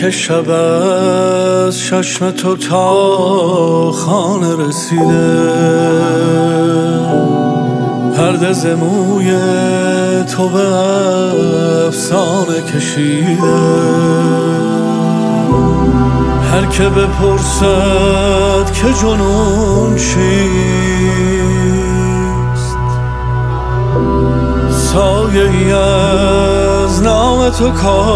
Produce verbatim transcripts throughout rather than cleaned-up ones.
که شب از چشم تو تا خانه رسیده، پرده ز موی تو به افسانه کشیده. هر که بپرسد که جنون چیست، سایه ای از نام تو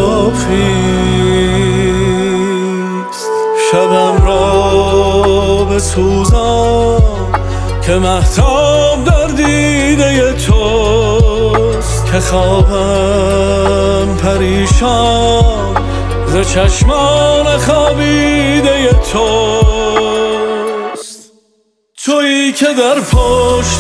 کافیست. شبم را بسوزان که مهتاب در دیده توست، که خوابم پریشان ز چشمان خوابیده توست. تویی که در پشت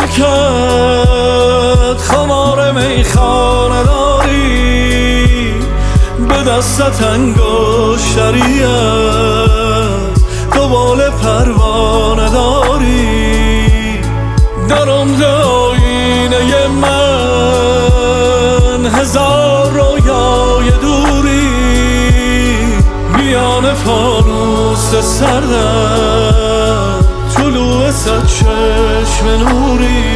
پلکت خمار میخانه داری، به دستت انگشتری از دوباره پروانه داری. در عمق آینه من هزار رویای دوری، میان فانوس سردت طلوع صد چشم نوری.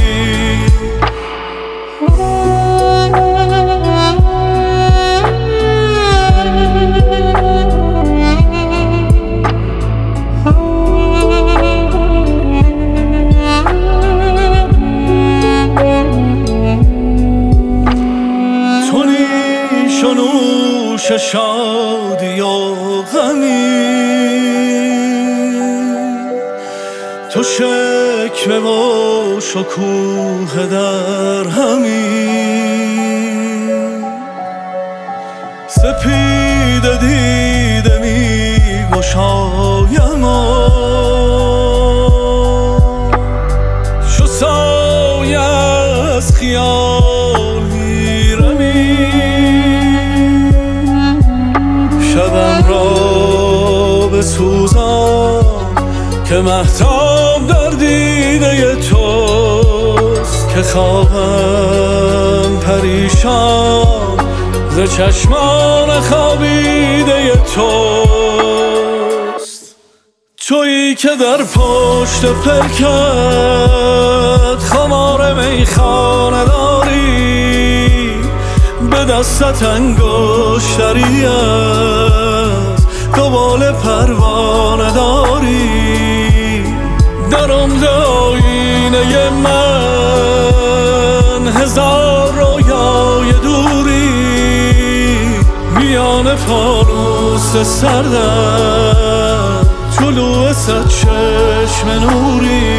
نوش شادی و غمی، تو شکوه و شکوه در همی. سپید دیده می گشایم و چو سایه از خیال می رمی. شبم را بسوزان که مهتاب در دیده توست، که خوابم پریشان ز چشمان خوابیده توست. تویی که در پشت پلکت خمار میخانه داری، به دستت انگشتری از دوباره پروانه داری. در عمق آینه من هزار رویای دوری، میان فانوس سردت طلوع صد چشم نوری.